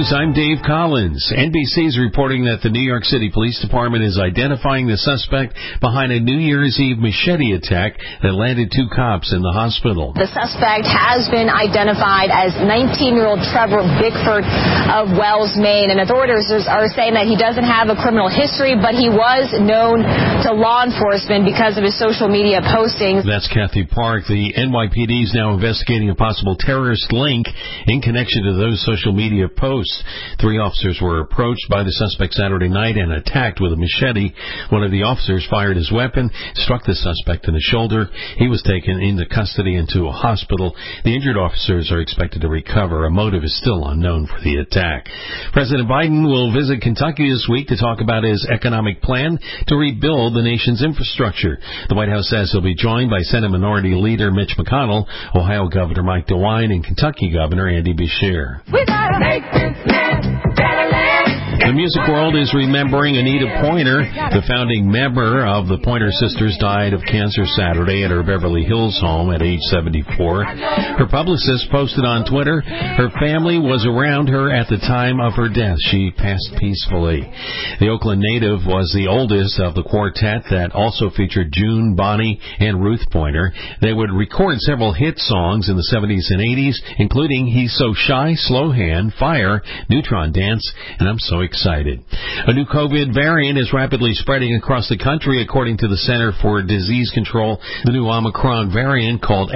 News, I'm Dave Collins. NBC is reporting that the New York City Police Department is identifying the suspect behind a New Year's Eve machete attack that landed 2 cops in the hospital. The suspect has been identified as 19-year-old Trevor Bickford of Wells, Maine, and authorities are saying that he doesn't have a criminal history, but he was known to law enforcement because of his social media postings. That's Kathy Park. The NYPD is now investigating a possible terrorist link in connection to those social media posts. 3 officers were approached by the suspect Saturday night and attacked with a machete. One of the officers fired his weapon, struck the suspect in the shoulder. He was taken into custody and to a hospital. The injured officers are expected to recover. A motive is still unknown for the attack. President Biden will visit Kentucky this week to talk about his economic plan to rebuild the nation's infrastructure. The White House says he'll be joined by Senate Minority Leader Mitch McConnell, Ohio Governor Mike DeWine, and Kentucky Governor Andy Beshear. We gotta make this land better land. The music world is remembering Anita Pointer. The founding member of the Pointer Sisters died of cancer Saturday at her Beverly Hills home at age 74. Her publicist posted on Twitter, her family was around her at the time of her death. She passed peacefully. The Oakland native was the oldest of the quartet that also featured June, Bonnie, and Ruth Pointer. They would record several hit songs in the 70s and 80s, including He's So Shy, Slow Hand, Fire, Neutron Dance, and I'm So Excited. A new COVID variant is rapidly spreading across the country, according to the Center for Disease Control. The new Omicron variant, called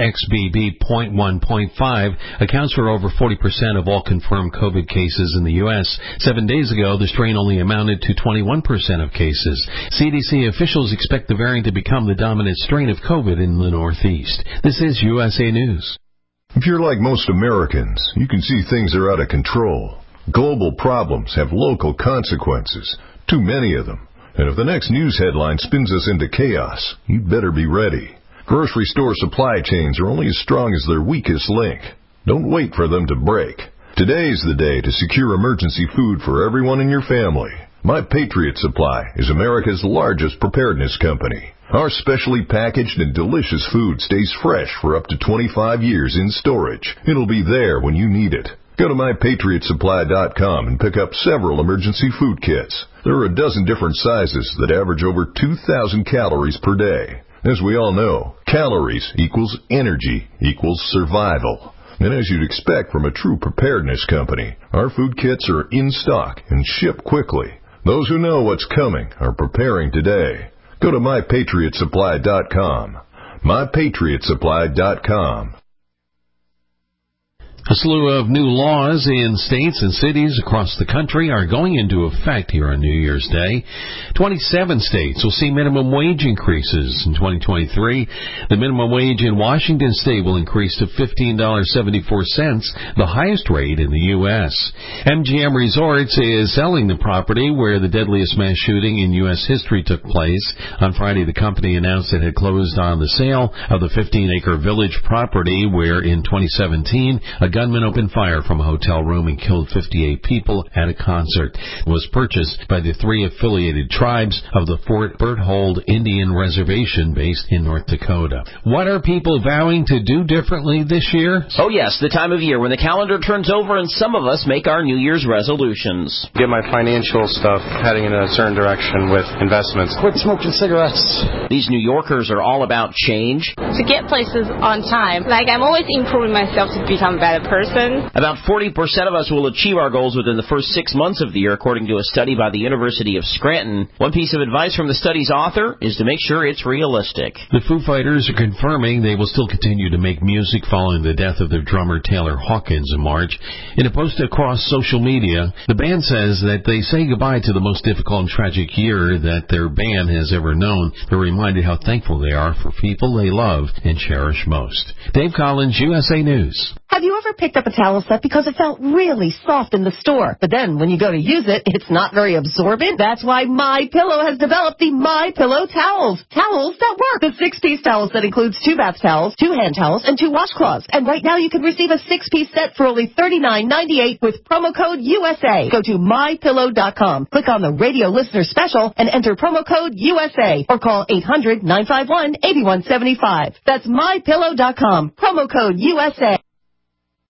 XBB.1.5, accounts for over 40% of all confirmed COVID cases in the U.S. 7 days ago, the strain only amounted to 21% of cases. CDC officials expect the variant to become the dominant strain of COVID in the Northeast. This is USA News. If you're like most Americans, you can see things are out of control. Global problems have local consequences, too many of them. And if the next news headline spins us into chaos, you'd better be ready. Grocery store supply chains are only as strong as their weakest link. Don't wait for them to break. Today's the day to secure emergency food for everyone in your family. My Patriot Supply is America's largest preparedness company. Our specially packaged and delicious food stays fresh for up to 25 years in storage. It'll be there when you need it. Go to MyPatriotSupply.com and pick up several emergency food kits. There are a dozen different sizes that average over 2,000 calories per day. As we all know, calories equals energy equals survival. And as you'd expect from a true preparedness company, our food kits are in stock and ship quickly. Those who know what's coming are preparing today. Go to MyPatriotSupply.com. MyPatriotSupply.com. A slew of new laws in states and cities across the country are going into effect here on New Year's Day. 27 states will see minimum wage increases in 2023. The minimum wage in Washington state will increase to $15.74, the highest rate in the U.S. MGM Resorts is selling the property where the deadliest mass shooting in U.S. history took place. On Friday, the company announced it had closed on the sale of the 15-acre Village property where in 2017 a gunman opened fire from a hotel room and killed 58 people at a concert. It was purchased by the 3 affiliated tribes of the Fort Berthold Indian Reservation based in North Dakota. What are people vowing to do differently this year? Oh yes, the time of year when the calendar turns over and some of us make our New Year's resolutions. Get my financial stuff heading in a certain direction with investments. Quit smoking cigarettes. These New Yorkers are all about change. To get places on time. Like, I'm always improving myself to become a better person. About 40% of us will achieve our goals within the first 6 months of the year, according to a study by the University of Scranton. One piece of advice from the study's author is to make sure it's realistic. The Foo Fighters are confirming they will still continue to make music following the death of their drummer Taylor Hawkins in March. In a post across social media, the band says that they say goodbye to the most difficult and tragic year that their band has ever known. They're reminded how thankful they are for people they love and cherish most. Dave Collins, USA News. Have you ever picked up a towel set because it felt really soft in the store, but then when you go to use it, it's not very absorbent? That's why MyPillow has developed the MyPillow towels. Towels that work. The 6-piece towel set includes 2 bath towels, 2 hand towels, and 2 washcloths. And right now you can receive a 6-piece set for only $39.98 with promo code USA. Go to MyPillow.com. Click on the radio listener special and enter promo code USA or call 800-951-8175. That's MyPillow.com. Promo code USA.